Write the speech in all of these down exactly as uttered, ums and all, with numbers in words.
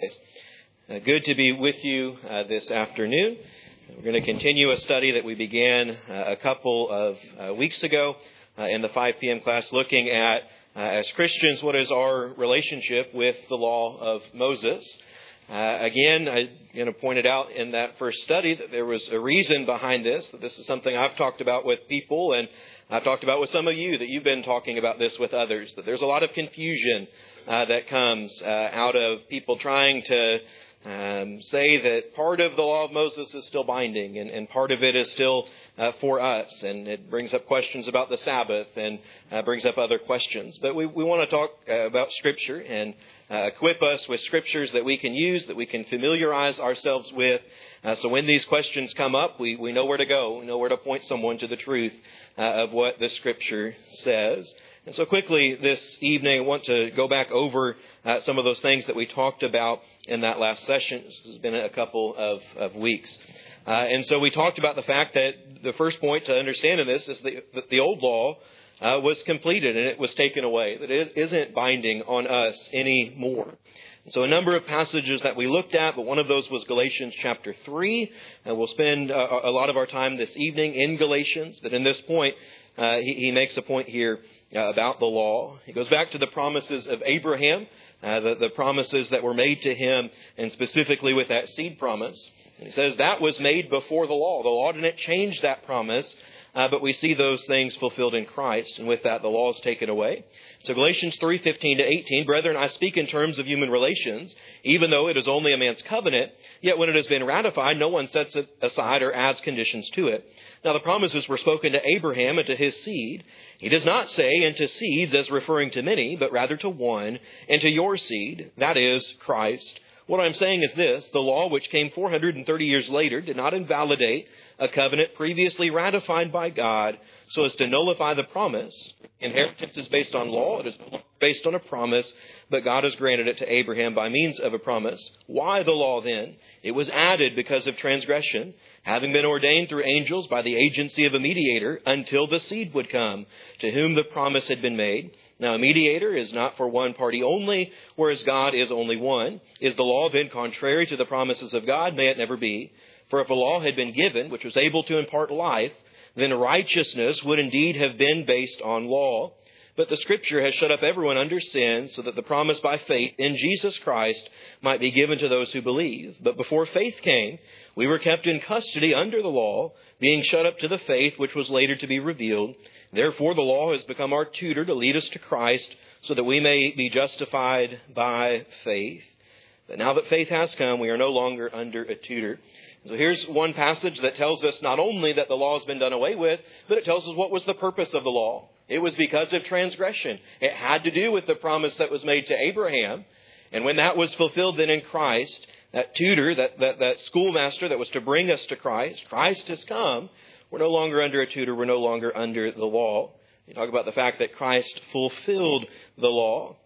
Uh, good to be with you uh, this afternoon. We're going to continue a study that we began uh, a couple of uh, weeks ago uh, in the five p.m. class, looking at, uh, as Christians, what is our relationship with the law of Moses. Uh, again, I you know, pointed out in that first study that there was a reason behind this, that this is something I've talked about with people, and I've talked about with some of you, that you've been talking about this with others, that there's a lot of confusion uh, that comes uh, out of people trying to Um, say that part of the law of Moses is still binding and, and part of it is still uh, for us. And it brings up questions about the Sabbath and uh, brings up other questions. But we, we want to talk uh, about Scripture and uh, equip us with Scriptures that we can use, that we can familiarize ourselves with. Uh, so when these questions come up, we, we know where to go. We know where to point someone to the truth uh, of what the Scripture says. And so quickly this evening, I want to go back over uh, some of those things that we talked about in that last session. This has been a couple of, of weeks. Uh, and so we talked about the fact that the first point to understand in this is the, that the old law uh, was completed and it was taken away, that it isn't binding on us anymore. So a number of passages that we looked at, but one of those was Galatians chapter three. And we'll spend a, a lot of our time this evening in Galatians. But in this point, uh, he, he makes a point here uh, about the law. He goes back to the promises of Abraham, uh, the, the promises that were made to him, and specifically with that seed promise. And he says that was made before the law. The law didn't change that promise, uh, but we see those things fulfilled in Christ. And with that, the law is taken away. So Galatians three fifteen to eighteen, brethren, I speak in terms of human relations, even though it is only a man's covenant, yet when it has been ratified, no one sets it aside or adds conditions to it. Now the promises were spoken to Abraham and to his seed. He does not say, and to seeds as referring to many, but rather to one, and to your seed, that is Christ. What I'm saying is this: the law, which came four hundred thirty years later, did not invalidate a covenant previously ratified by God so as to nullify the promise. Inheritance is based on law. It is based on a promise, but God has granted it to Abraham by means of a promise. Why the law then? It was added because of transgression, having been ordained through angels by the agency of a mediator until the seed would come, to whom the promise had been made. Now, a mediator is not for one party only, whereas God is only one. Is the law then contrary to the promises of God? May it never be. For if a law had been given, which was able to impart life, then righteousness would indeed have been based on law. But the Scripture has shut up everyone under sin, so that the promise by faith in Jesus Christ might be given to those who believe. But before faith came, we were kept in custody under the law, being shut up to the faith which was later to be revealed. Therefore the law has become our tutor to lead us to Christ, so that we may be justified by faith. But now that faith has come, we are no longer under a tutor. So here's one passage that tells us not only that the law has been done away with, but it tells us what was the purpose of the law. It was because of transgression. It had to do with the promise that was made to Abraham. And when that was fulfilled then in Christ, that tutor, that, that, that schoolmaster that was to bring us to Christ, Christ has come. We're no longer under a tutor. We're no longer under the law. You talk about the fact that Christ fulfilled the law.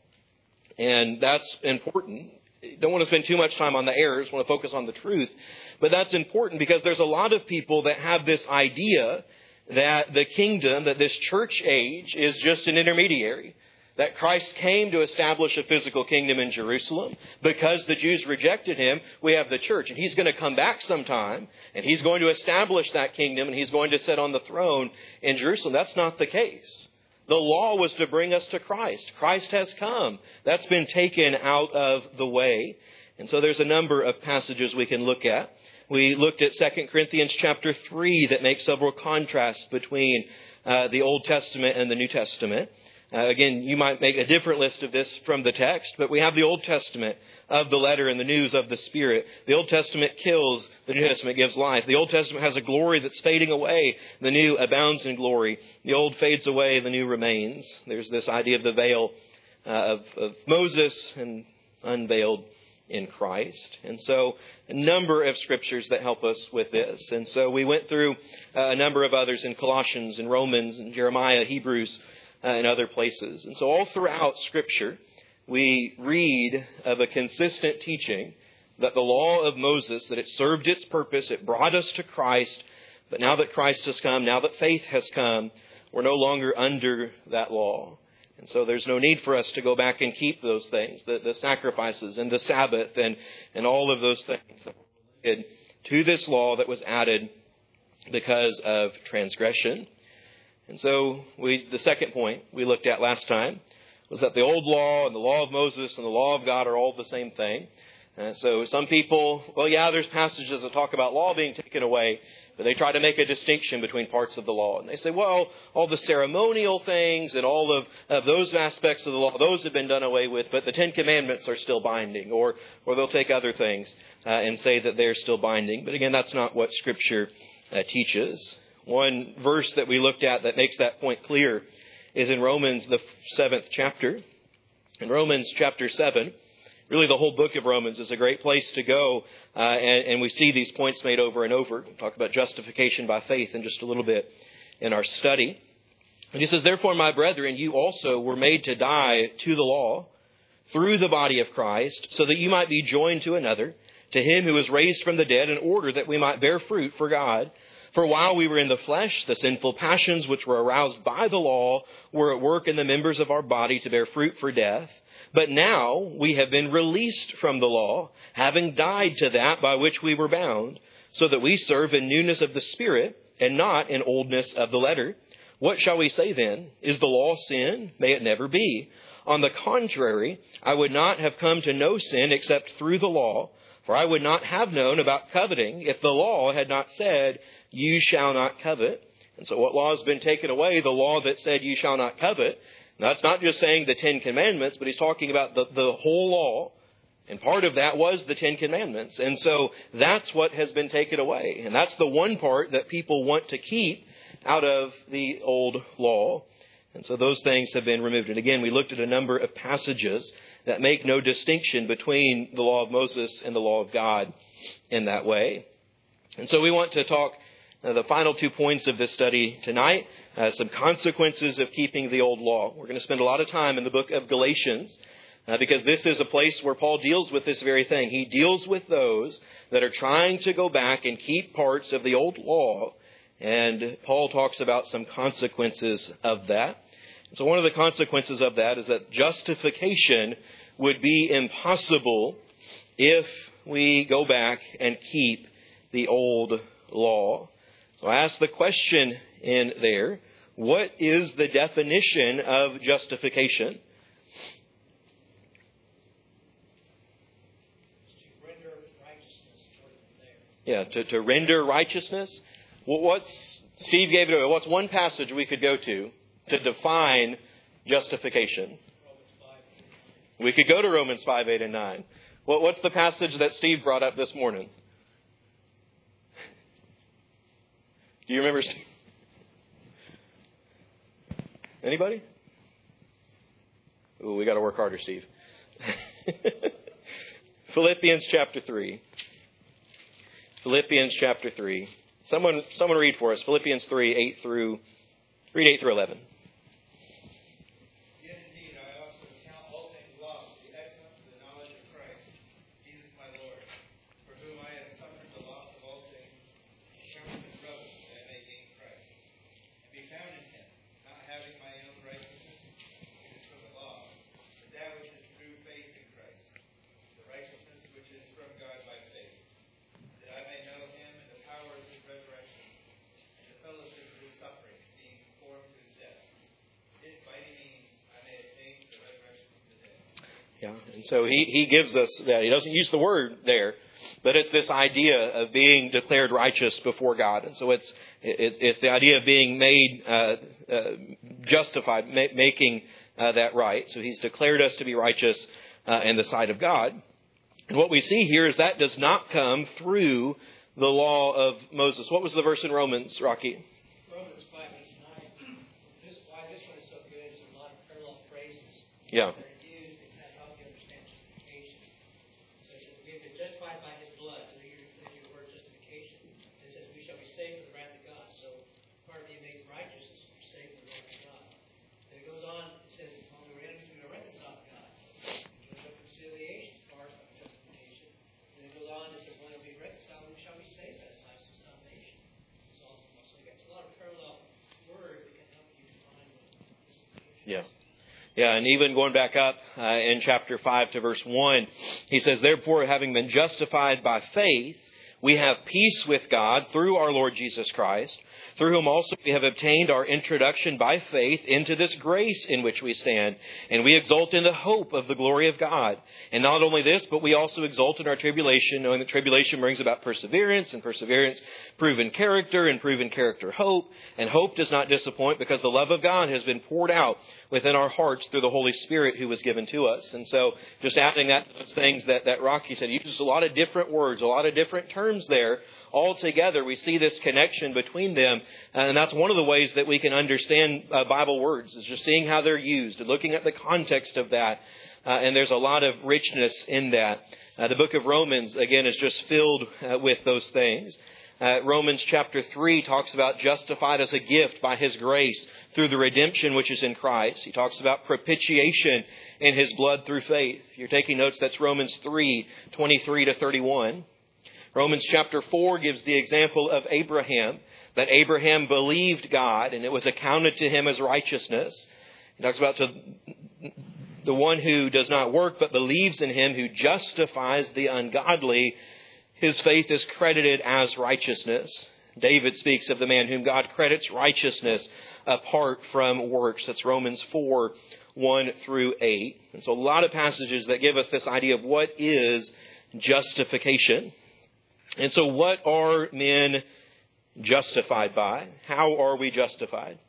And that's important. Don't want to spend too much time on the errors. Want to focus on the truth. But that's important because there's a lot of people that have this idea that the kingdom, that this church age is just an intermediary. That Christ came to establish a physical kingdom in Jerusalem. Because the Jews rejected him, we have the church. And he's going to come back sometime. And he's going to establish that kingdom. And he's going to sit on the throne in Jerusalem. That's not the case. The law was to bring us to Christ. Christ has come. That's been taken out of the way. And so there's a number of passages we can look at. We looked at Second Corinthians chapter three that makes several contrasts between uh, the Old Testament and the New Testament. Uh, again, you might make a different list of this from the text, but we have the Old Testament of the letter and the news of the Spirit. The Old Testament kills, the New Testament gives life. The Old Testament has a glory that's fading away. The new abounds in glory. The old fades away, the new remains. There's this idea of the veil uh, of, of Moses and unveiled in Christ. And so a number of scriptures that help us with this. And so we went through uh, a number of others in Colossians and Romans and Jeremiah, Hebrews, uh, and other places. And so all throughout Scripture, we read of a consistent teaching that the law of Moses, that it served its purpose, it brought us to Christ. But now that Christ has come, now that faith has come, we're no longer under that law. And so there's no need for us to go back and keep those things, the, the sacrifices and the Sabbath and, and all of those things that were related to this law that was added because of transgression. And so we, the second point we looked at last time was that the old law and the law of Moses and the law of God are all the same thing. And so some people, well, yeah, there's passages that talk about law being taken away, but they try to make a distinction between parts of the law. And they say, well, all the ceremonial things and all of, of those aspects of the law, those have been done away with, but the Ten Commandments are still binding. Or or they'll take other things uh, and say that they're still binding. But again, that's not what Scripture uh, teaches. One verse that we looked at that makes that point clear is in Romans, the seventh chapter. In Romans chapter seven, really the whole book of Romans is a great place to go, uh, and, and we see these points made over and over. We'll talk about justification by faith in just a little bit in our study. And he says, therefore, my brethren, you also were made to die to the law through the body of Christ, so that you might be joined to another, to him who was raised from the dead, in order that we might bear fruit for God. For while we were in the flesh, the sinful passions which were aroused by the law were at work in the members of our body to bear fruit for death. But now we have been released from the law, having died to that by which we were bound, so that we serve in newness of the Spirit and not in oldness of the letter. What shall we say then? Is the law sin? May it never be. On the contrary, I would not have come to know sin except through the law. For I would not have known about coveting if the law had not said, you shall not covet. And so what law has been taken away? The law that said, you shall not covet. Now, it's not just saying the Ten Commandments, but he's talking about the, the whole law. And part of that was the Ten Commandments. And so that's what has been taken away. And that's the one part that people want to keep out of the old law. And so those things have been removed. And again, we looked at a number of passages that make no distinction between the law of Moses and the law of God in that way. And so we want to talk uh, the final two points of this study tonight, uh, some consequences of keeping the old law. We're going to spend a lot of time in the book of Galatians uh, because this is a place where Paul deals with this very thing. He deals with those that are trying to go back and keep parts of the old law. And Paul talks about some consequences of that. So one of the consequences of that is that justification would be impossible if we go back and keep the old law. So I ask the question in there, what is the definition of justification? To render righteousness from there. Yeah, to, to render righteousness. Well, what's Steve gave it away. What's one passage we could go to to define justification? We could go to Romans five, eight, and nine. Well, what's the passage that Steve brought up this morning? Do you remember, Steve? Anybody? Ooh, we got to work harder, Steve. Philippians chapter three. Philippians chapter three. Someone, someone read for us. Philippians three, eight through, read eight through eleven. Yeah, and so he, he gives us that. He doesn't use the word there, but it's this idea of being declared righteous before God. And so it's it, it's the idea of being made uh, uh, justified, ma- making uh, that right. So he's declared us to be righteous uh, in the sight of God. And what we see here is that does not come through the law of Moses. What was the verse in Romans, Rocky? Romans five, nine. This, why this one is so good is a lot of parallel phrases. Yeah. Justified by his blood. So you hear the word justification. It says we shall be saved from the wrath of God. So part of being made righteous is to be saved from the wrath of God. Then it goes on, it says, when we were enemies, we were reconciled to God. So reconciliation is part of justification. Then it goes on, it says, when we reconciled, we shall be saved as lives of salvation. So, so it's a lot of parallel words that can help you define justification. Yeah. Yeah, and even going back up uh, in chapter five to verse one, he says, therefore, having been justified by faith, we have peace with God through our Lord Jesus Christ, through whom also we have obtained our introduction by faith into this grace in which we stand. And we exult in the hope of the glory of God. And not only this, but we also exult in our tribulation, knowing that tribulation brings about perseverance, and perseverance proven character, and proven character hope. And hope does not disappoint, because the love of God has been poured out within our hearts through the Holy Spirit who was given to us. And so just adding that to those things that, that Rocky said, he uses a lot of different words, a lot of different terms there. All together, we see this connection between them. And that's one of the ways that we can understand uh, Bible words, is just seeing how they're used and looking at the context of that. Uh, and there's a lot of richness in that. Uh, the book of Romans, again, is just filled uh, with those things. Uh, Romans chapter three talks about justified as a gift by His grace through the redemption which is in Christ. He talks about propitiation in His blood through faith. If you're taking notes, that's Romans three, twenty-three to thirty-one. Romans chapter four gives the example of Abraham, that Abraham believed God and it was accounted to him as righteousness. He talks about to the one who does not work but believes in Him who justifies the ungodly. His faith is credited as righteousness. David speaks of the man whom God credits righteousness apart from works. That's Romans four, one through eight. And so a lot of passages that give us this idea of what is justification. And so what are men justified by? How are we justified?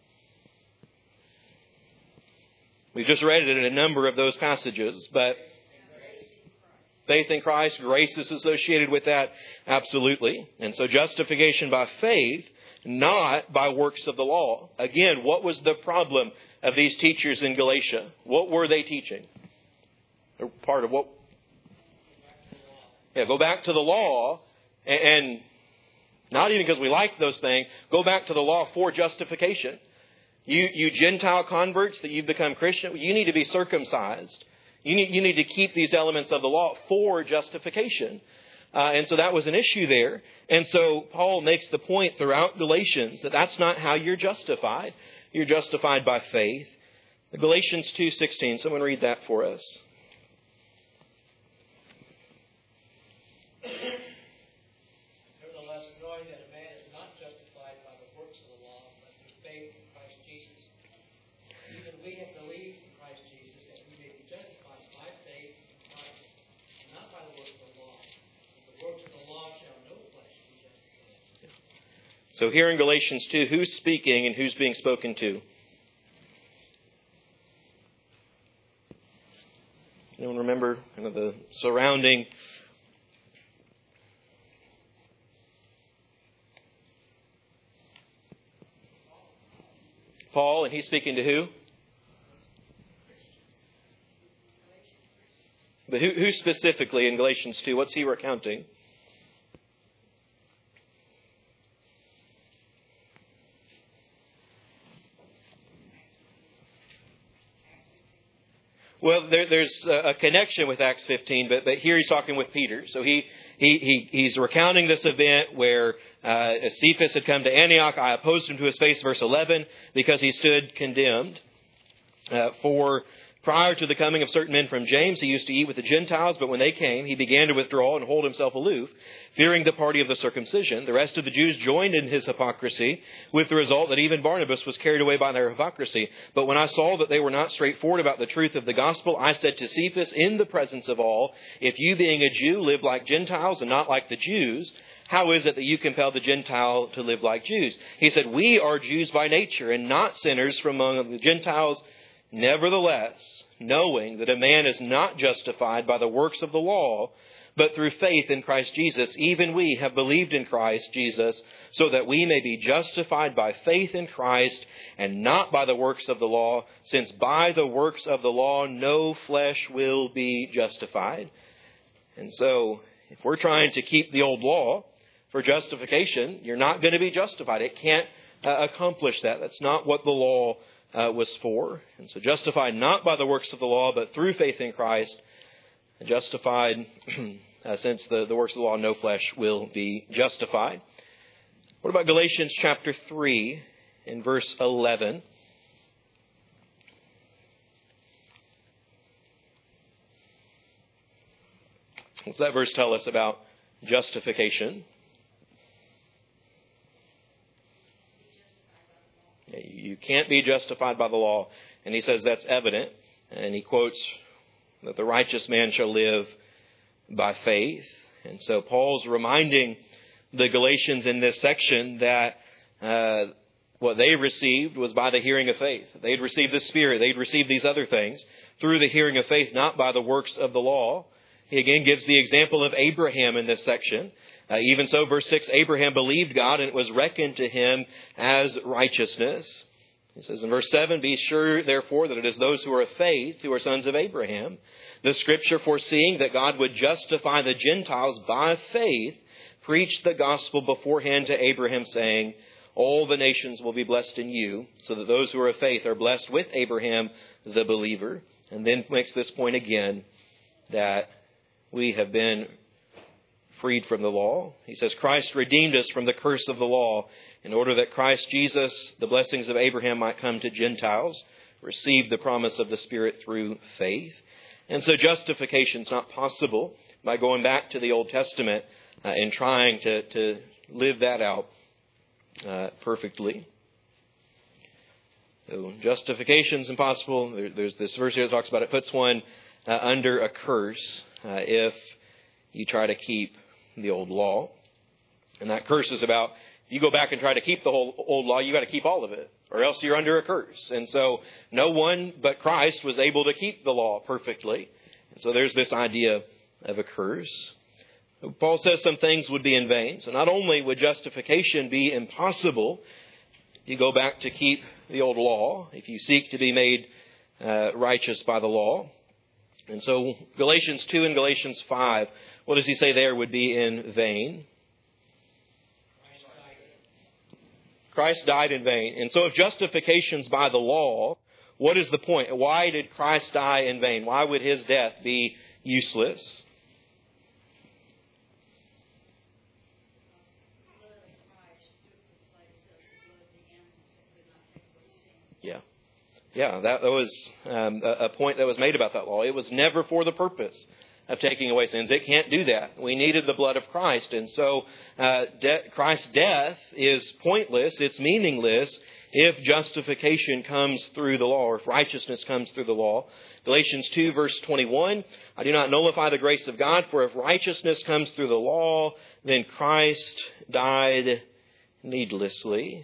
We've just read it in a number of those passages, but faith in Christ, grace is associated with that, absolutely. And so justification by faith, not by works of the law. Again, what was the problem of these teachers in Galatia? What were they teaching? They're part of what? Yeah, go back to the law. And not even because we like those things, go back to the law for justification. You, you Gentile converts that you've become Christian, you need to be circumcised. You need, you need to keep these elements of the law for justification. Uh, and so that was an issue there. And so Paul makes the point throughout Galatians that that's not how you're justified. You're justified by faith. Galatians two sixteen, someone read that for us. So here in Galatians two, who's speaking and who's being spoken to? Anyone remember kind of the surrounding? Paul, and he's speaking to who? But who, who specifically in Galatians two? What's he recounting? Well, there, there's a connection with Acts fifteen, but, but here he's talking with Peter. So he, he, he he's recounting this event where uh, Cephas had come to Antioch. I opposed him to his face, verse eleven, because he stood condemned. Uh, for prior to the coming of certain men from James, he used to eat with the Gentiles, but when they came, he began to withdraw and hold himself aloof, fearing the party of the circumcision. The rest of the Jews joined in his hypocrisy, with the result that even Barnabas was carried away by their hypocrisy. But when I saw that they were not straightforward about the truth of the gospel, I said to Cephas in the presence of all, if you being a Jew live like Gentiles and not like the Jews, how is it that you compel the Gentile to live like Jews? He said, we are Jews by nature and not sinners from among the Gentiles. Nevertheless, knowing that a man is not justified by the works of the law, but through faith in Christ Jesus, even we have believed in Christ Jesus, so that we may be justified by faith in Christ and not by the works of the law, since by the works of the law no flesh will be justified. And so, if we're trying to keep the old law for justification, you're not going to be justified. It can't uh, accomplish that. That's not what the law Uh, was for. And so justified not by the works of the law, but through faith in Christ. Justified, uh, since the, the works of the law, no flesh will be justified. What about Galatians chapter three in verse eleven? What's that verse tell us about justification? You can't be justified by the law. And he says that's evident. And he quotes that the righteous man shall live by faith. And so Paul's reminding the Galatians in this section that uh, what they received was by the hearing of faith. They'd received the Spirit. They'd received these other things through the hearing of faith, not by the works of the law. He again gives the example of Abraham in this section. Uh, even so, verse six, Abraham believed God and it was reckoned to him as righteousness. He says in verse seven, be sure, therefore, that it is those who are of faith who are sons of Abraham. The Scripture, foreseeing that God would justify the Gentiles by faith, preached the gospel beforehand to Abraham, saying, all the nations will be blessed in you, so that those who are of faith are blessed with Abraham, the believer. And then makes this point again, that we have been freed from the law. He says, Christ redeemed us from the curse of the law in order that Christ Jesus, the blessings of Abraham, might come to Gentiles, receive the promise of the Spirit through faith. And so justification is not possible by going back to the Old Testament uh, and trying to, to live that out uh, perfectly. So justification is impossible. There, there's this verse here that talks about it puts one uh, under a curse uh, if you try to keep the old law. And that curse is about, if you go back and try to keep the whole old law, you got to keep all of it, or else you're under a curse. And so no one but Christ was able to keep the law perfectly. And so there's this idea of a curse. Paul says some things would be in vain. So not only would justification be impossible if you go back to keep the old law, if you seek to be made uh, righteous by the law. And so Galatians two and Galatians five, what does he say there would be in vain? Christ died in vain. And so if justification's by the law, what is the point? Why did Christ die in vain? Why would his death be useless? Yeah. Yeah, that was um, a, a point that was made about that law. It was never for the purpose of taking away sins. It can't do that. We needed the blood of Christ. And so uh, de- Christ's death is pointless. It's meaningless if justification comes through the law, or if righteousness comes through the law. Galatians two, verse twenty-one, I do not nullify the grace of God, for if righteousness comes through the law, then Christ died needlessly.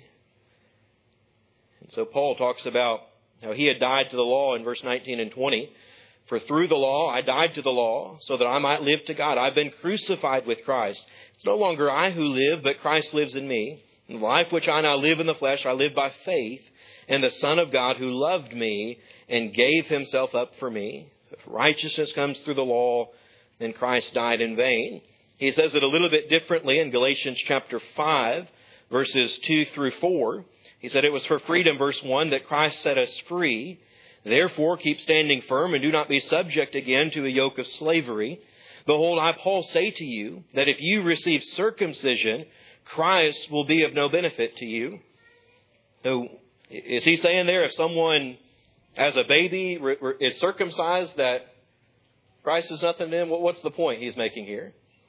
And so Paul talks about how he had died to the law in verse nineteen and twenty. For through the law I died to the law, so that I might live to God. I've been crucified with Christ. It's no longer I who live, but Christ lives in me. In the life which I now live in the flesh, I live by faith in the Son of God who loved me and gave himself up for me. If righteousness comes through the law, then Christ died in vain. He says it a little bit differently in Galatians chapter five, verses two through four. He said it was for freedom, verse one, that Christ set us free. Therefore, keep standing firm and do not be subject again to a yoke of slavery. Behold, I, Paul, say to you that if you receive circumcision, Christ will be of no benefit to you. So, is he saying there if someone as a baby is circumcised that Christ is nothing to him? What's the point he's making here?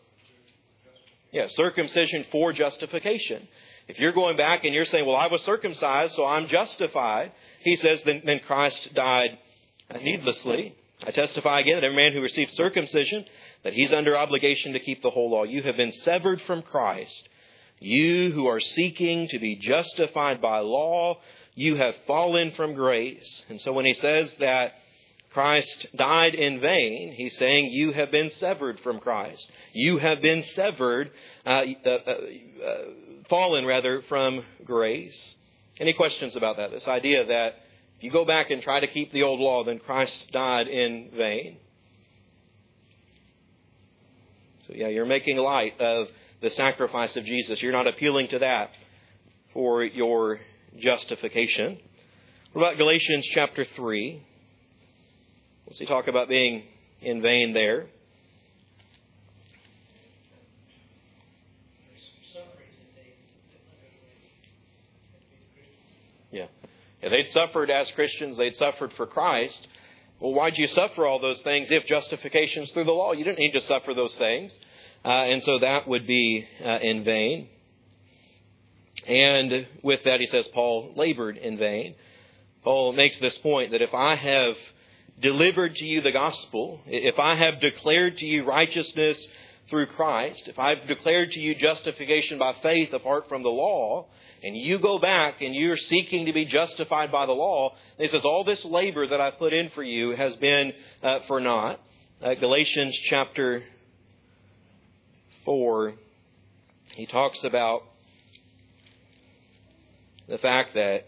Yeah, circumcision for justification. If you're going back and you're saying, well, I was circumcised, so I'm justified, he says, then, then Christ died needlessly. I testify again that every man who receives circumcision, that he's under obligation to keep the whole law. You have been severed from Christ. You who are seeking to be justified by law, you have fallen from grace. And so when he says that Christ died in vain, he's saying you have been severed from Christ. You have been severed, uh, uh, uh, uh, fallen rather, from grace. Any questions about that? This idea that if you go back and try to keep the old law, then Christ died in vain. So yeah, you're making light of the sacrifice of Jesus. You're not appealing to that for your justification. What about Galatians chapter three? What's he talk about being in vain there? Yeah. Yeah, they'd suffered as Christians. They'd suffered for Christ. Well, why'd you suffer all those things if justification's through the law? You didn't need to suffer those things. Uh, and so that would be uh, in vain. And with that, he says, Paul labored in vain. Paul makes this point that if I have delivered to you the gospel, if I have declared to you righteousness through Christ, if I've declared to you justification by faith apart from the law, and you go back and you're seeking to be justified by the law, he says, all this labor that I put in for you has been uh, for naught. Uh, Galatians chapter four, he talks about the fact that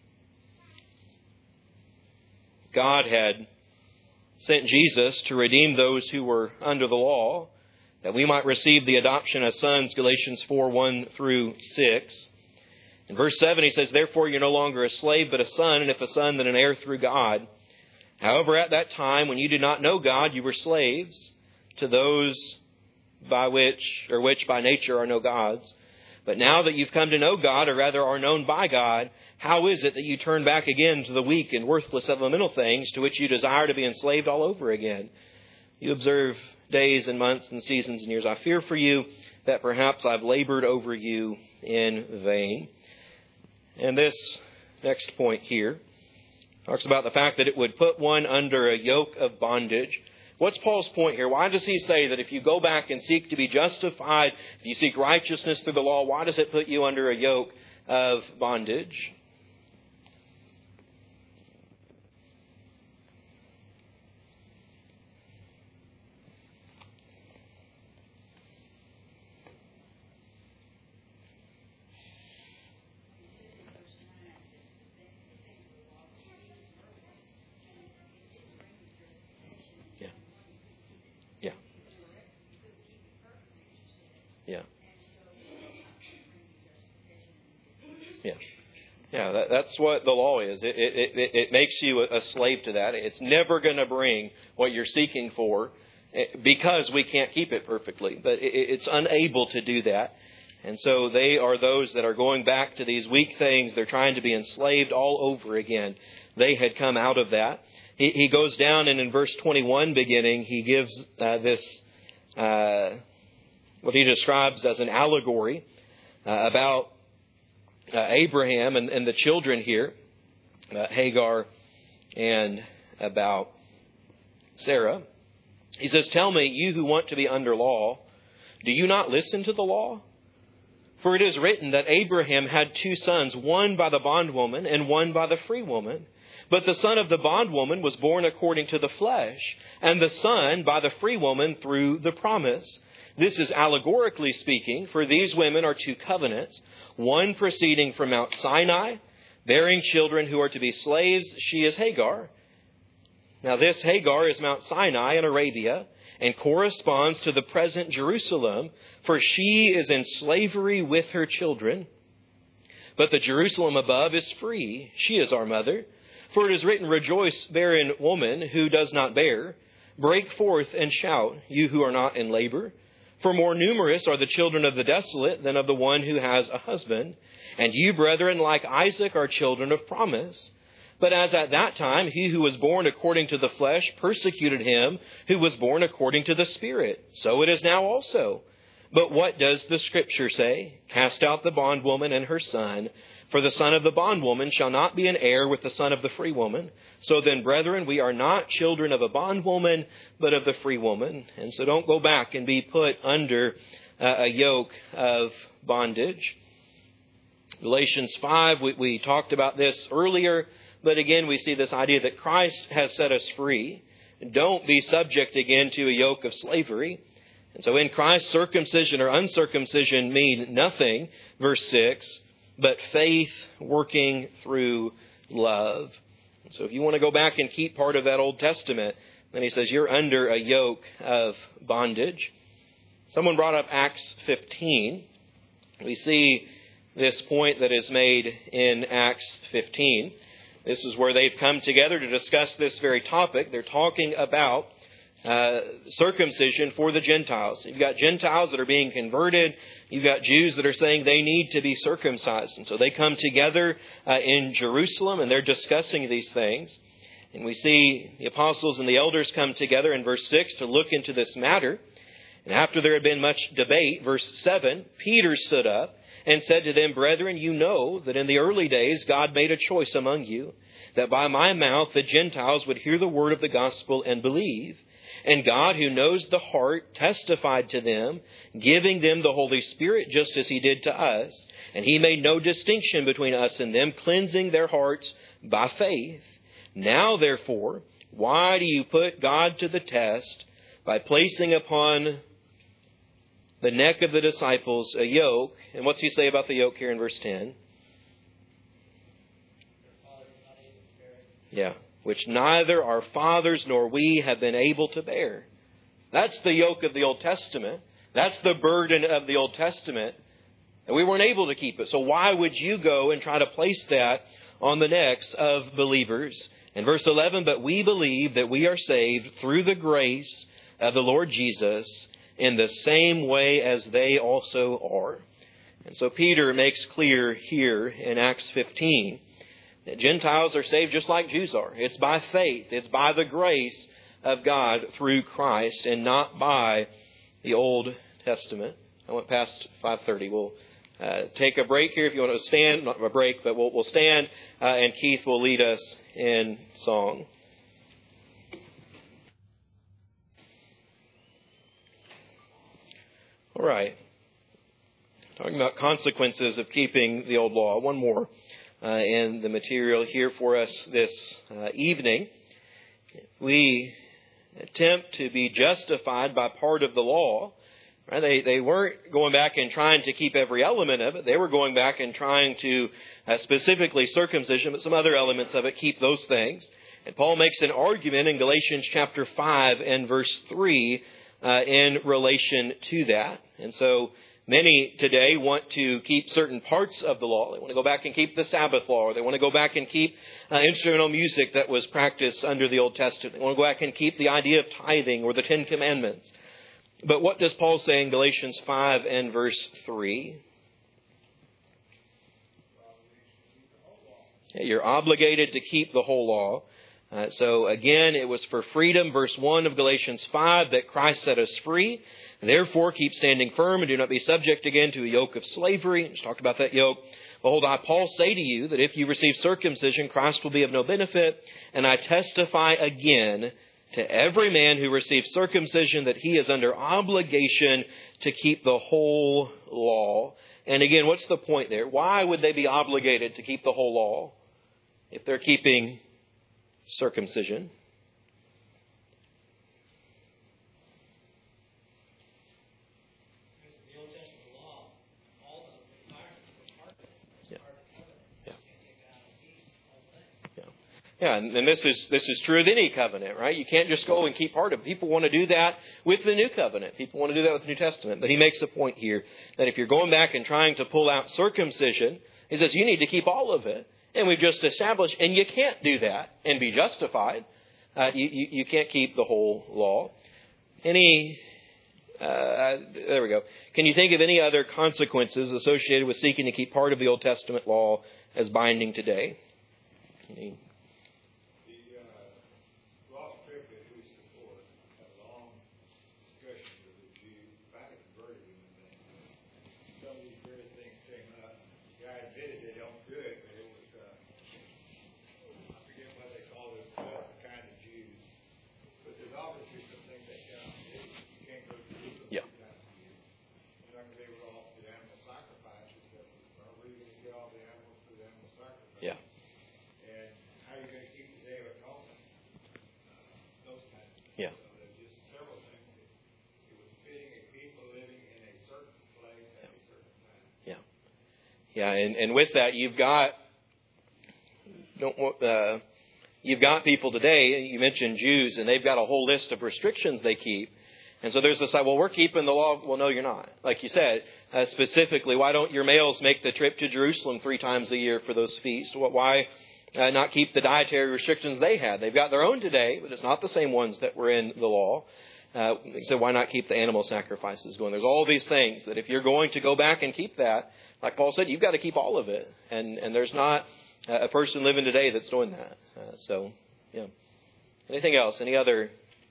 God had sent Jesus to redeem those who were under the law, that we might receive the adoption as sons, Galatians four, one through six. In verse seven, he says, therefore you're no longer a slave, but a son, and if a son, then an heir through God. However, at that time, when you did not know God, you were slaves to those by which, or which by nature are no gods. But now that you've come to know God, or rather are known by God, how is it that you turn back again to the weak and worthless elemental things to which you desire to be enslaved all over again? You observe days and months and seasons and years. I fear for you that perhaps I've labored over you in vain. And this next point here talks about the fact that it would put one under a yoke of bondage. What's Paul's point here? Why does he say that if you go back and seek to be justified, if you seek righteousness through the law, why does it put you under a yoke of bondage? Yeah. Yeah. Yeah, that, that's what the law is. It, it, it, it makes you a slave to that. It's never going to bring what you're seeking for because we can't keep it perfectly. But it, it's unable to do that. And so they are those that are going back to these weak things. They're trying to be enslaved all over again. They had come out of that. He, he goes down and in verse twenty-one beginning, he gives uh, this... Uh, what he describes as an allegory uh, about uh, Abraham and, and the children here, uh, Hagar, and about Sarah. He says, tell me, you who want to be under law, do you not listen to the law? For it is written that Abraham had two sons, one by the bondwoman and one by the free woman. But the son of the bondwoman was born according to the flesh, and the son by the free woman through the promise. This is allegorically speaking, for these women are two covenants, one proceeding from Mount Sinai, bearing children who are to be slaves. She is Hagar. Now this Hagar is Mount Sinai in Arabia and corresponds to the present Jerusalem, for she is in slavery with her children. But the Jerusalem above is free. She is our mother. For it is written, rejoice, barren woman who does not bear. Break forth and shout, you who are not in labor. For more numerous are the children of the desolate than of the one who has a husband. And you, brethren, like Isaac, are children of promise. But as at that time he who was born according to the flesh persecuted him who was born according to the Spirit, so it is now also. But what does the Scripture say? Cast out the bondwoman and her son, for the son of the bondwoman shall not be an heir with the son of the free woman. So then, brethren, we are not children of a bondwoman, but of the free woman. And so don't go back and be put under uh, a yoke of bondage. Galatians five, we, we talked about this earlier, but again, we see this idea that Christ has set us free. Don't be subject again to a yoke of slavery. And so in Christ, circumcision or uncircumcision mean nothing, verse six, but faith working through love. And so if you want to go back and keep part of that Old Testament, then he says you're under a yoke of bondage. Someone brought up Acts fifteen. We see this point that is made in Acts fifteen. This is where they've come together to discuss this very topic. They're talking about Uh, circumcision for the Gentiles. You've got Gentiles that are being converted. You've got Jews that are saying they need to be circumcised. And so they come together uh, in Jerusalem and they're discussing these things. And we see the apostles and the elders come together in verse six to look into this matter. And after there had been much debate, verse seven, Peter stood up and said to them, Brethren, you know that in the early days God made a choice among you, that by my mouth the Gentiles would hear the word of the gospel and believe. And God, who knows the heart, testified to them, giving them the Holy Spirit just as he did to us. And he made no distinction between us and them, cleansing their hearts by faith. Now, therefore, why do you put God to the test by placing upon the neck of the disciples a yoke? And what's he say about the yoke here in verse ten? Yeah. Which neither our fathers nor we have been able to bear. That's the yoke of the Old Testament. That's the burden of the Old Testament. And we weren't able to keep it. So why would you go and try to place that on the necks of believers? In verse eleven, but we believe that we are saved through the grace of the Lord Jesus in the same way as they also are. And so Peter makes clear here in Acts fifteen that Gentiles are saved just like Jews are. It's by faith. It's by the grace of God through Christ and not by the Old Testament. I went past five thirty. We'll uh, take a break here if you want to stand. Not a break, but we'll, we'll stand uh, and Keith will lead us in song. All right. Talking about consequences of keeping the old law. One more. Uh, in the material here for us this uh, evening. We attempt to be justified by part of the law. Right? They they weren't going back and trying to keep every element of it. They were going back and trying to, uh, specifically circumcision, but some other elements of it, keep those things. And Paul makes an argument in Galatians chapter five and verse three uh, in relation to that. And so many today want to keep certain parts of the law. They want to go back and keep the Sabbath law, or they want to go back and keep uh, instrumental music that was practiced under the Old Testament. They want to go back and keep the idea of tithing or the Ten Commandments. But what does Paul say in Galatians five and verse three? You're obligated to keep the whole law. Uh, so again, it was for freedom, verse one of Galatians five, that Christ set us free. Therefore, keep standing firm and do not be subject again to a yoke of slavery. Just talked about that yoke. Behold, I, Paul, say to you that if you receive circumcision, Christ will be of no benefit. And I testify again to every man who receives circumcision that he is under obligation to keep the whole law. And again, what's the point there? Why would they be obligated to keep the whole law if they're keeping circumcision? Yeah, and, and this is this is true of any covenant, right? You can't just go and keep part of it. People want to do that with the New Covenant. People want to do that with the New Testament. But he makes a point here that if you're going back and trying to pull out circumcision, he says you need to keep all of it. And we've just established, and you can't do that and be justified. Uh, you, you, you can't keep the whole law. Any, uh, there we go. Can you think of any other consequences associated with seeking to keep part of the Old Testament law as binding today? Any? Yeah. Yeah. Yeah, and, and with that, you've got don't uh, you've got people today. You mentioned Jews, and they've got a whole list of restrictions they keep. And so there's this like, well, we're keeping the law. Well, no, you're not. Like you said, uh, specifically, why don't your males make the trip to Jerusalem three times a year for those feasts? Why uh, not keep the dietary restrictions they had? They've got their own today, but it's not the same ones that were in the law. Uh, so why not keep the animal sacrifices going? There's all these things that if you're going to go back and keep that, like Paul said, you've got to keep all of it. And and there's not a person living today that's doing that. Uh, so, yeah. Anything else? Any other?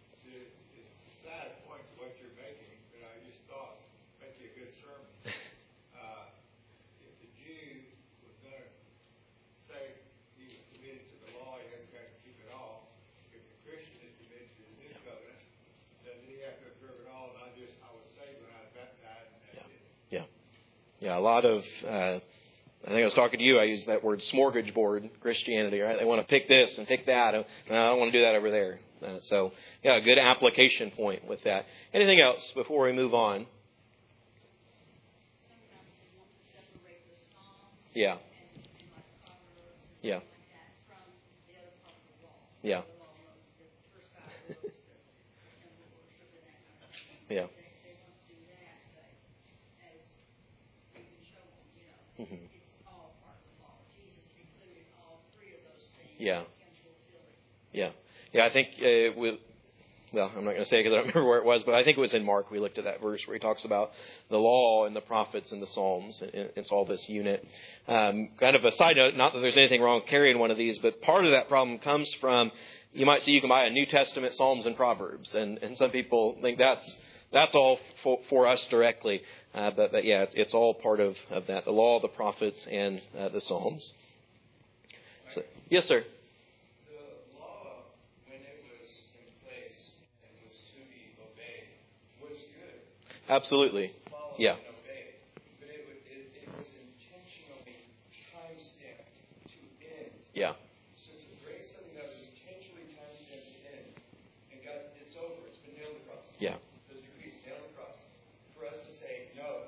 Yeah, a lot of, uh, I think I was talking to you, I used that word smorgasbord Christianity, right? They want to pick this and pick that. No, I don't want to do that over there. Uh, so, yeah, a good application point with that. Anything else before we move on? Sometimes they want to separate the Psalms Yeah. and, and like Proverbs and Yeah. stuff like that from the other part of the law. Yeah. The law of the first five books, the, the temple worship and that kind of thing. Yeah. They, they want to do that, but as you can show them, you know, Mm-hmm. it's all part of the law. Jesus included all three of those things. Yeah. And fulfill it. Yeah. Yeah, I think uh, we, well, I'm not going to say it because I don't remember where it was, but I think it was in Mark. We looked at that verse where he talks about the law and the prophets and the Psalms. And it's all this unit. Um, kind of a side note, not that there's anything wrong carrying one of these, but part of that problem comes from, you might see you can buy a New Testament Psalms and Proverbs. And, and some people think that's that's all for, for us directly. Uh, but, but yeah, it's, it's all part of, of that, the law, the prophets, and uh, the Psalms. So, yes, sir. Absolutely. Yeah. But it, would, it, it was intentionally time-stamped to end. Yeah. So to bring something that was intentionally time-stamped to end, and God, it's over, it's been nailed across. Yeah. Those decrees nailed across. For us to say, no,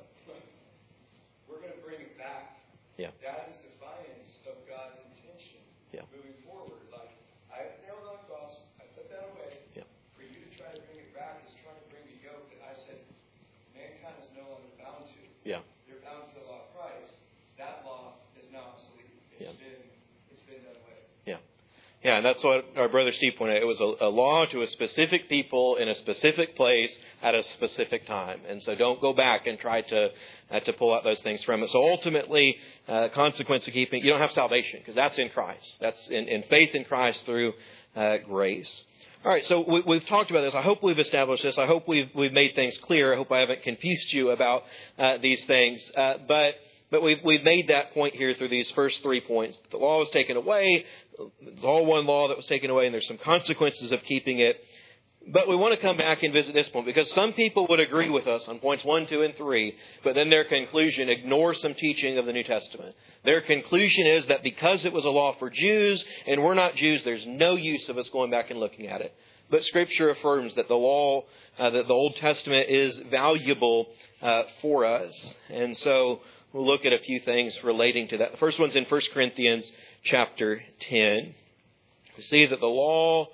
we're going to bring it back. Yeah. That is defiance of God's intention. Yeah. Moving forward, like, I nailed on the cross, I put that away. Yeah. For you to try to bring it back is trying to bring a yoke that I said, mankind is no longer bound to. Yeah. They're bound to the law of Christ. That law is now obsolete. It's Yeah. been it's been done away. Yeah. Yeah, and that's what our brother Steve pointed out. It was a, a law to a specific people in a specific place at a specific time. And so don't go back and try to uh, to pull out those things from it. So ultimately, uh, consequence of keeping, you don't have salvation because that's in Christ. That's in, in faith in Christ through uh, grace. All right, so we, we've talked about this. I hope we've established this. I hope we've we've made things clear. I hope I haven't confused you about uh, these things. Uh, but but we've we've made that point here through these first three points. The law was taken away. It's all one law that was taken away, and there's some consequences of keeping it. But we want to come back and visit this point because some people would agree with us on points one, two, and three, but then their conclusion ignores some teaching of the New Testament. Their conclusion is that because it was a law for Jews and we're not Jews, there's no use of us going back and looking at it. But Scripture affirms that the law, uh, that the Old Testament is valuable uh, for us. And so we'll look at a few things relating to that. The first one's in First Corinthians chapter ten. We see that the law,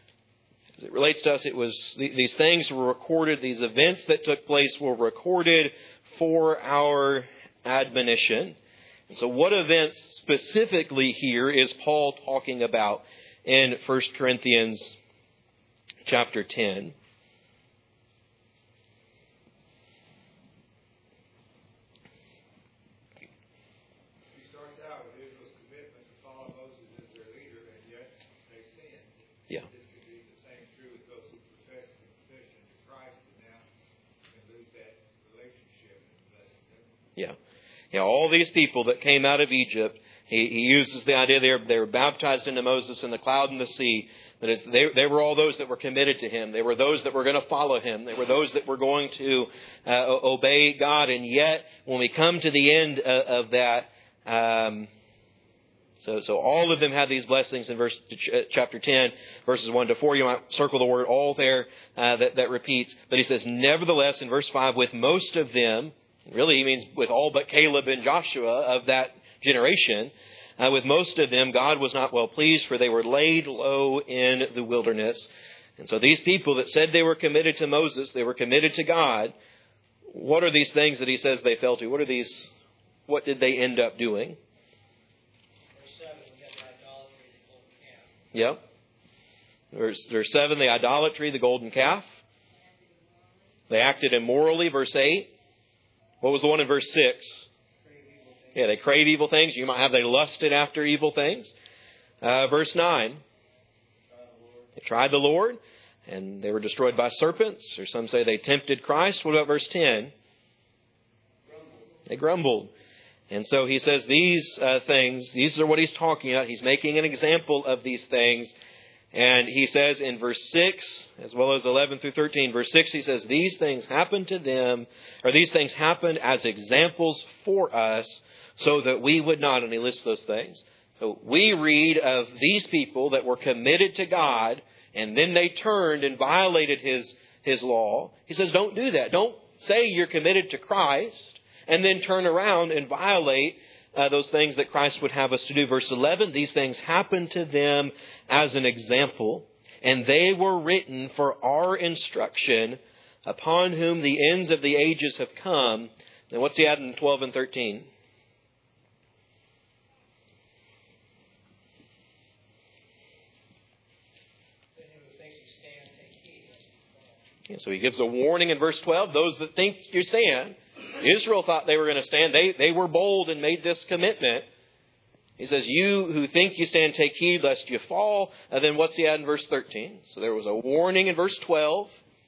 as it relates to us, it was these things were recorded, these events that took place were recorded for our admonition. And so what events specifically here is Paul talking about in First Corinthians chapter ten? He starts out with Israel's commitment to follow Moses as their leader, and yet they sinned. Yeah. This could be the same true with those who profess confession to Christ and now can lose that relationship and blessing them. Yeah. Yeah, all these people that came out of Egypt, he, he uses the idea they were, they were baptized into Moses in the cloud and the sea. That it's, they, they were all those that were committed to him. They were those that were going to follow him. They were those that were going to uh, obey God. And yet, when we come to the end of, of that, um, so so all of them had these blessings in verse chapter ten, verses one to four. You might circle the word all there uh, that, that repeats. But he says, nevertheless, in verse five, with most of them, really he means with all but Caleb and Joshua of that generation, Uh, with most of them, God was not well pleased, for they were laid low in the wilderness. And so these people that said they were committed to Moses, they were committed to God. What are these things that he says they fell to? What are these? What did they end up doing? Verse seven, we got the idolatry, the golden calf. Yep. Verse, verse seven, the idolatry, the golden calf. They acted immorally, verse eight. What was the one in verse six? Yeah, they crave evil things. You might have they lusted after evil things. Uh, verse nine. They tried the Lord, and they were destroyed by serpents, or some say they tempted Christ. What about verse ten? They grumbled. And so he says these uh, things, these are what he's talking about. He's making an example of these things. And he says in verse six, as well as eleven through thirteen, verse six, he says, these things happened to them, or these things happened as examples for us, so that we would not, and he lists those things. So we read of these people that were committed to God, and then they turned and violated his, his law. He says, don't do that. Don't say you're committed to Christ, and then turn around and violate uh, those things that Christ would have us to do. Verse eleven, these things happened to them as an example, and they were written for our instruction, upon whom the ends of the ages have come. Now what's he adding in twelve and thirteen? Yeah, so he gives a warning in verse twelve. Those that think you stand. Israel thought they were going to stand. They, they were bold and made this commitment. He says, you who think you stand, take heed lest you fall. And then what's he add in verse thirteen? So there was a warning in verse twelve.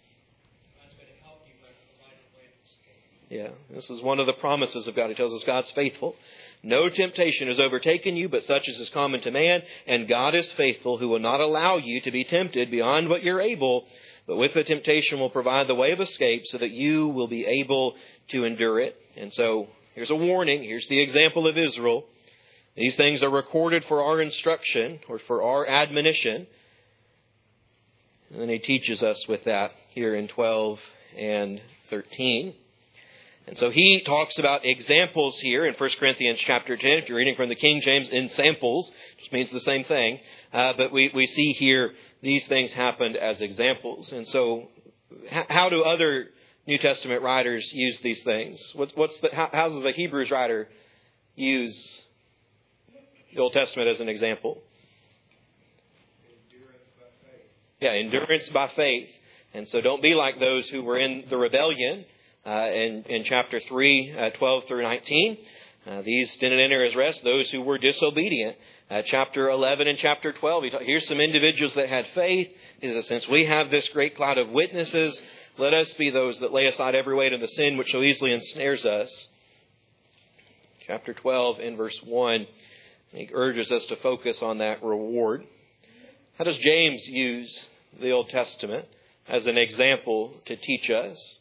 Yeah, this is one of the promises of God. He tells us God's faithful. No temptation has overtaken you, but such as is common to man. And God is faithful, who will not allow you to be tempted beyond what you're able, but with the temptation will provide the way of escape so that you will be able to endure it. And so here's a warning. Here's the example of Israel. These things are recorded for our instruction or for our admonition. And then he teaches us with that here in twelve and thirteen. And so he talks about examples here in First Corinthians chapter ten. If you're reading from the King James, in samples, which means the same thing. Uh, but we, we see here these things happened as examples. And so h- how do other New Testament writers use these things? What, what's the, how, how does the Hebrews writer use the Old Testament as an example? Endurance by faith. Yeah, endurance by faith. And so don't be like those who were in the rebellion uh, in, in chapter three, uh, twelve through nineteen. Uh, these didn't enter his rest, those who were disobedient. Uh, chapter eleven and chapter twelve, he ta- here's some individuals that had faith. He says, since we have this great cloud of witnesses, let us be those that lay aside every weight of the sin which so easily ensnares us. Chapter twelve in verse one, he urges us to focus on that reward. How does James use the Old Testament as an example to teach us?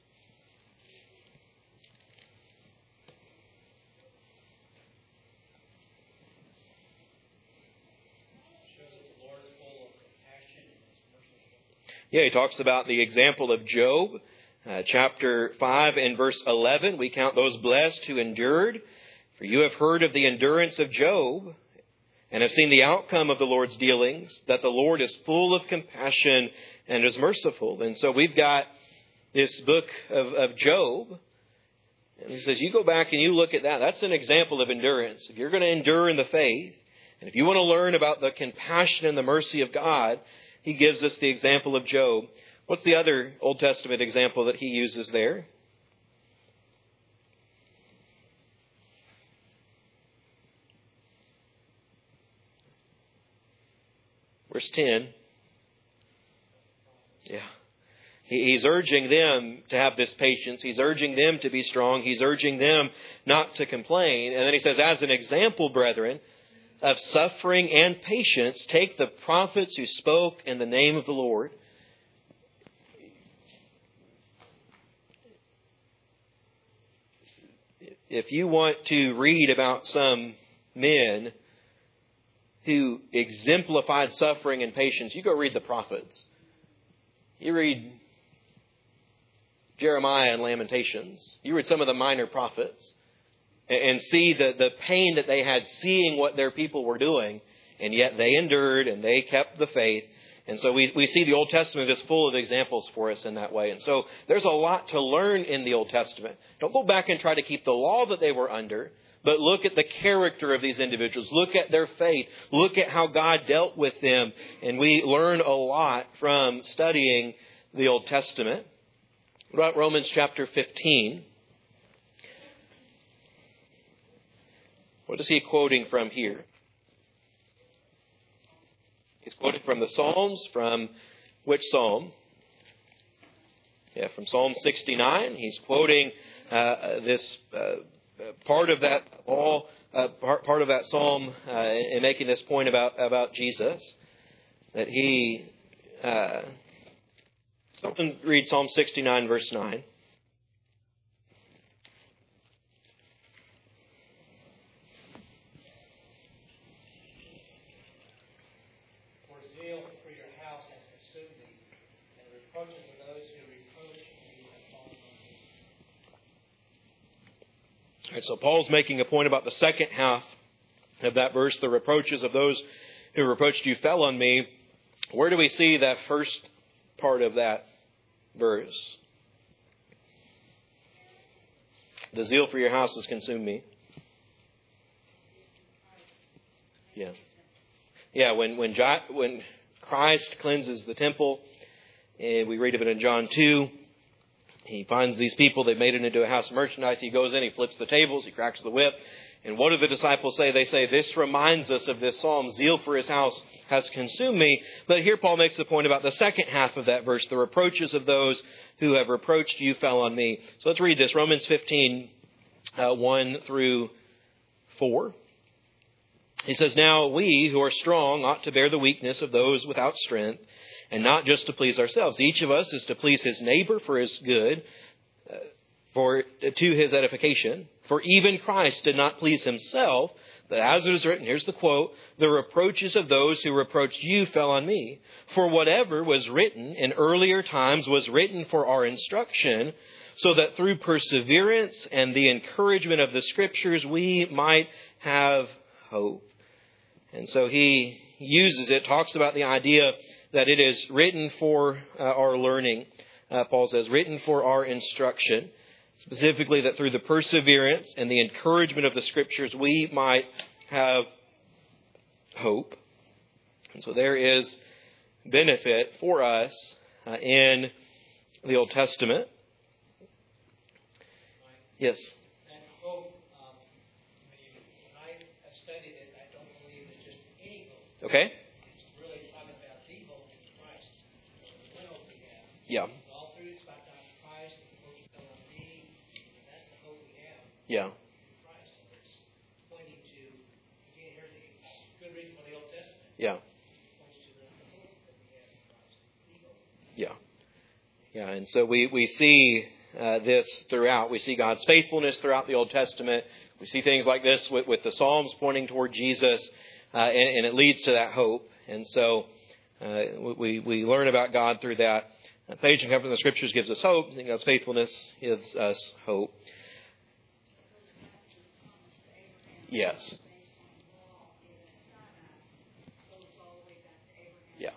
Yeah, he talks about the example of Job. Uh, chapter five and verse eleven, we count those blessed who endured. For you have heard of the endurance of Job, and have seen the outcome of the Lord's dealings, that the Lord is full of compassion and is merciful. And so we've got this book of, of Job. And he says, you go back and you look at that. That's an example of endurance. If you're going to endure in the faith, and if you want to learn about the compassion and the mercy of God, he gives us the example of Job. What's the other Old Testament example that he uses there? Verse ten. Yeah. He's urging them to have this patience. He's urging them to be strong. He's urging them not to complain. And then he says, as an example, brethren, of suffering and patience, take the prophets who spoke in the name of the Lord. If you want to read about some men who exemplified suffering and patience, you go read the prophets. You read Jeremiah and Lamentations. You read some of the minor prophets and see the, the pain that they had seeing what their people were doing. And yet they endured and they kept the faith. And so we, we see the Old Testament is full of examples for us in that way. And so there's a lot to learn in the Old Testament. Don't go back and try to keep the law that they were under, but look at the character of these individuals. Look at their faith. Look at how God dealt with them. And we learn a lot from studying the Old Testament. What about Romans chapter fifteen? What is he quoting from here? He's quoting quoted from the Psalms, from which Psalm? Yeah, from Psalm sixty-nine. He's quoting uh, this uh, part of that all uh, part, part of that Psalm uh, and making this point about about Jesus, that he. Uh, someone read Psalm sixty-nine, verse nine. All right, so Paul's making a point about the second half of that verse, the reproaches of those who reproached you fell on me. Where do we see that first part of that verse? The zeal for your house has consumed me. Yeah. Yeah, when when, when Christ cleanses the temple, and we read of it in John two, he finds these people, they've made it into a house of merchandise. He goes in, he flips the tables, he cracks the whip. And what do the disciples say? They say, this reminds us of this psalm, zeal for his house has consumed me. But here Paul makes the point about the second half of that verse, the reproaches of those who have reproached you fell on me. So let's read this, Romans fifteen, uh, one through four. He says, now we who are strong ought to bear the weakness of those without strength, and not just to please ourselves. Each of us is to please his neighbor for his good, uh, for to his edification. For even Christ did not please himself, but as it is written, here's the quote, the reproaches of those who reproached you fell on me. For whatever was written in earlier times was written for our instruction, so that through perseverance and the encouragement of the Scriptures we might have hope. And so he uses it, talks about the idea that it is written for uh, our learning. Uh, Paul says, written for our instruction. Specifically, that through the perseverance and the encouragement of the Scriptures, we might have hope. And so there is benefit for us uh, in the Old Testament. Yes? That hope, um, when, you, when I have studied it, I don't believe it's just any hope. Okay. It's really talking about the hope in Christ. So the one hope we have. Yeah. All through it's about Christ, the hope fell on me. That's the hope we have. Yeah. In Christ. And it's pointing to, again, here's a good reason for the Old Testament. Yeah. It points to the hope that we have in Christ. The hope. Yeah. Yeah. And so we, we see uh, this throughout. We see God's faithfulness throughout the Old Testament. We see things like this with, with the Psalms pointing toward Jesus, uh, and, and it leads to that hope. And so uh, we, we learn about God through that. A page and cover of the Scriptures gives us hope. I think God's faithfulness gives us hope. Yes. Yeah.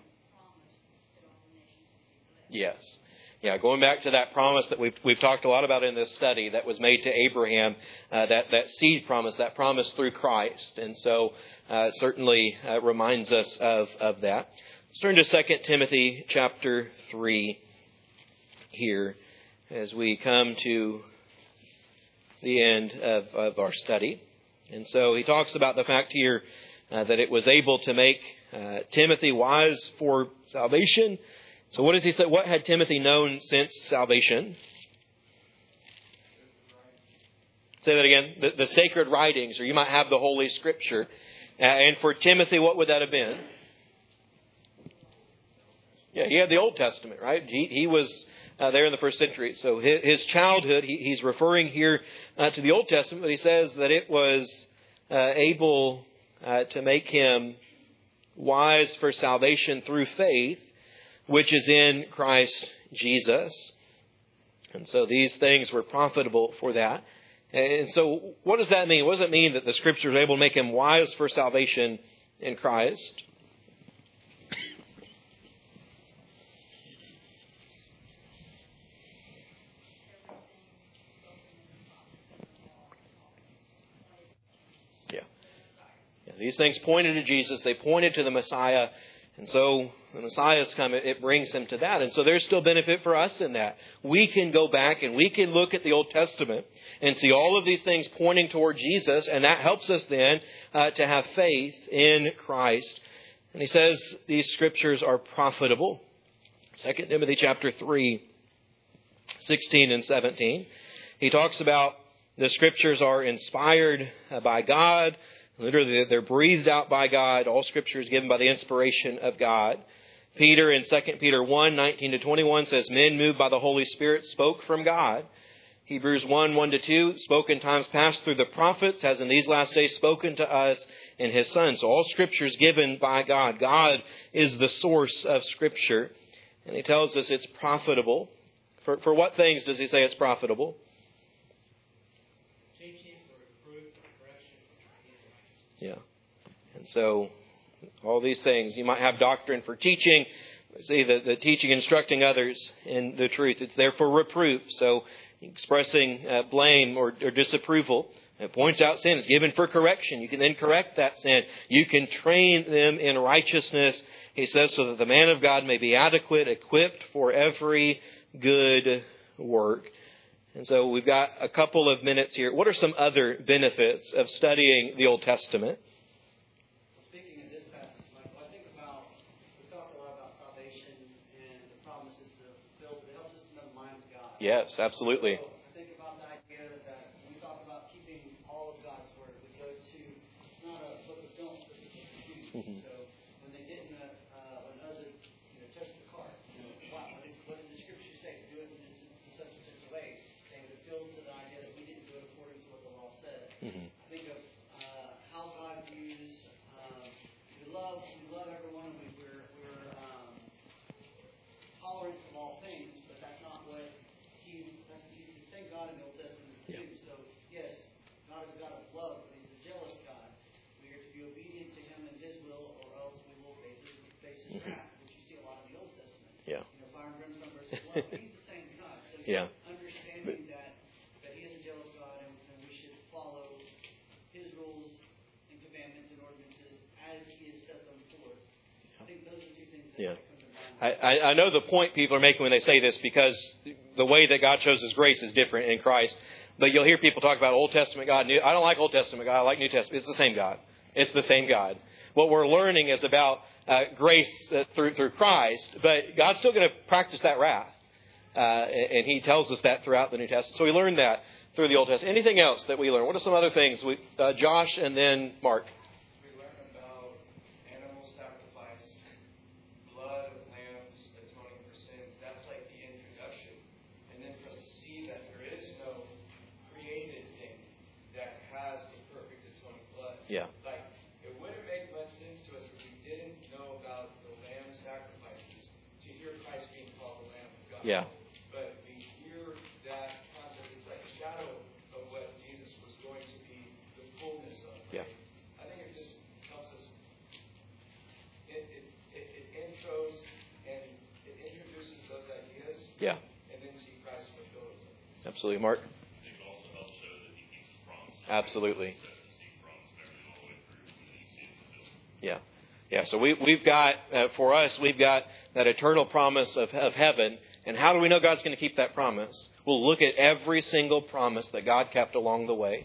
Yes. Yeah, going back to that promise that we've we've talked a lot about in this study that was made to Abraham, uh, that, that seed promise, that promise through Christ. And so uh, certainly uh, reminds us of, of that. Let's turn to Second Timothy chapter three here as we come to the end of, of our study. And so he talks about the fact here uh, that it was able to make uh, Timothy wise for salvation. So what does he say? What had Timothy known since salvation? Say that again. The, the sacred writings, or you might have the Holy Scripture. Uh, and for Timothy, what would that have been? Yeah, he had the Old Testament, right? He, he was uh, there in the first century. So his, his childhood, he, he's referring here uh, to the Old Testament, but he says that it was uh, able uh, to make him wise for salvation through faith, which is in Christ Jesus. And so these things were profitable for that. And so what does that mean? What does it mean that the Scripture is able to make him wise for salvation in Christ? Yeah. Yeah. These things pointed to Jesus. They pointed to the Messiah. And so the Messiah's come, it brings him to that. And so there's still benefit for us in that. We can go back and we can look at the Old Testament and see all of these things pointing toward Jesus. And that helps us then uh, to have faith in Christ. And he says these scriptures are profitable. Second Timothy chapter three, sixteen and seventeen. He talks about the scriptures are inspired by God. Literally, they're breathed out by God. All scripture is given by the inspiration of God. Peter in Second Peter one, nineteen to twenty-one says, men moved by the Holy Spirit spoke from God. Hebrews one, one to two, spoke in times past through the prophets, has in these last days spoken to us in His Son. So all scripture is given by God. God is the source of scripture. And He tells us it's profitable. For, for what things does He say it's profitable? Teaching, for reproof, for correction, for training in righteousness. Yeah. And so all these things. You might have doctrine for teaching. See, the, the teaching, instructing others in the truth. It's there for reproof. So expressing uh, blame or, or disapproval. It points out sin. It's given for correction. You can then correct that sin. You can train them in righteousness. He says, so that the man of God may be adequate, equipped for every good work. And so we've got a couple of minutes here. What are some other benefits of studying the Old Testament? Well, speaking of this passage, Michael, I think about, we talk a lot about salvation and the promises to fulfill, but it helps us to know the mind of God. Yes, absolutely. So I think about the idea that when we talk about keeping all of God's Word, we go to, it's not a book of don'ts, but it's a book of do's. Mhm. So when they didn't, uh, uh, when Uzzah, you know, touched the cart, you know, what, what, did, what did the Scripture say? Do it in this, in such and such a way. They would appeal to the idea that we didn't do it according to what the law said. Mhm. I think of uh, how God views, um, we love, we love everyone, we, we're, we're um, tolerant of all things, but that's not what He, that's, He's the same God in the Old Testament as Yeah. too. So, yes, God is a God of love, but He's a jealous God. We are to be obedient to Him and His will, or else we will face His, face his Mhm. wrath, which you see a lot in the Old Testament. Yeah. You know, fire and brimstone versus love. But He's the same God. So, Yeah. understanding that, that He is a jealous God, and, and we should follow His rules and commandments and ordinances as He has set them forth. I think those are two things that Yeah. come to mind. I, I I know the point people are making when they say this, because the way that God shows His grace is different in Christ. But you'll hear people talk about Old Testament God. New, I don't like Old Testament God. I like New Testament. It's the same God. It's the same God. What we're learning is about uh, grace uh, through through Christ, but God's still going to practice that wrath. Uh, and, and He tells us that throughout the New Testament. So we learn that through the Old Testament. Anything else that we learn? What are some other things? We, uh, Josh and then Mark. We learn about animal sacrifice, blood of lambs atoning for sins. That's like the introduction. And then for us to see that there is no created thing that has the perfect atoning blood. Yeah. Like, it wouldn't make much sense to us if we didn't know about the lamb sacrifices to hear Christ being called the Lamb of God. Yeah. But we hear that concept. It's like a shadow of what Jesus was going to be the fullness of. Yeah. I think it just helps us. It, it, it, it intros and it introduces those ideas. Yeah. And then see Christ fulfill them. Absolutely, Mark. I think it also helps show that He keeps His promise. Absolutely. He says the seed promise and everything all the way through, and then you see it fulfilled. Yeah. Yeah. So we, we've got, uh, for us, we've got that eternal promise of, of heaven. And how do we know God's going to keep that promise? We'll look at every single promise that God kept along the way.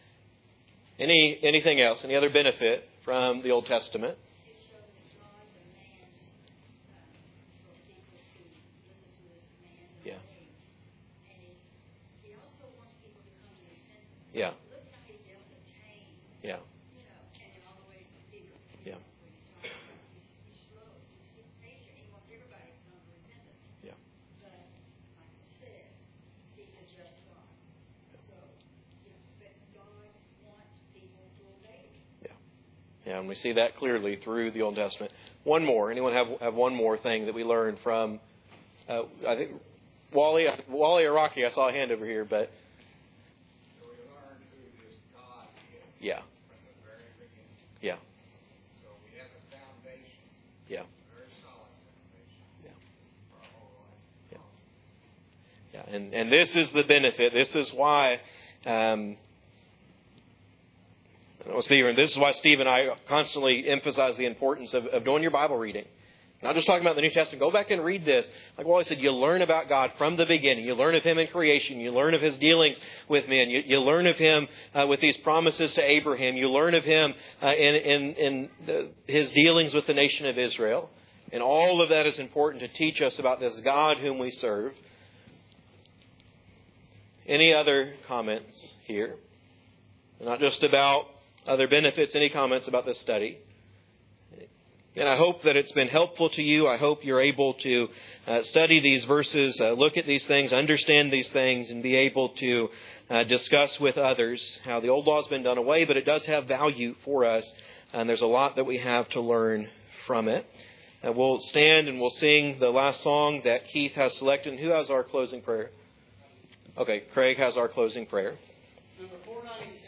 Any anything else? Any other benefit from the Old Testament? It shows that God demands uh, for people to listen to His commands and Yeah. obey. And it's, He also wants people to come to repentance. Yeah. Look how He dealt with Cain, Yeah. you know, and then all the way to Peter. Yeah. When he talks about he's, he's slow, he's patient. He wants everybody to come to repentance. Yeah. But like I said, He's a just God. So, you know, but God wants people to obey Him. Yeah, and we see that clearly through the Old Testament. One more. Anyone have have one more thing that we learned from? Uh, I think Wally, Wally or Rocky. I saw a hand over here, but So we learned who this God is yeah, from the very beginning. yeah, So we have a foundation, yeah, a very solid foundation Yeah. for our whole life. yeah. And and this is the benefit. This is why. Um, I don't know, Stephen, this is why Steve and I constantly emphasize the importance of, of doing your Bible reading. Not just talking about the New Testament. Go back and read this. Like Wally said, you learn about God from the beginning. You learn of Him in creation. You learn of His dealings with men. You, you learn of Him uh, with these promises to Abraham. You learn of Him uh, in, in, in the, His dealings with the nation of Israel. And all of that is important to teach us about this God whom we serve. Any other comments here? Not just about other benefits, any comments about this study? And I hope that it's been helpful to you. I hope you're able to uh, study these verses, uh, look at these things, understand these things, and be able to uh, discuss with others how the old law has been done away, but it does have value for us. And there's a lot that we have to learn from it. Uh, we'll stand and we'll sing the last song that Keith has selected. And who has our closing prayer? Okay, Craig has our closing prayer. Number four ninety-six.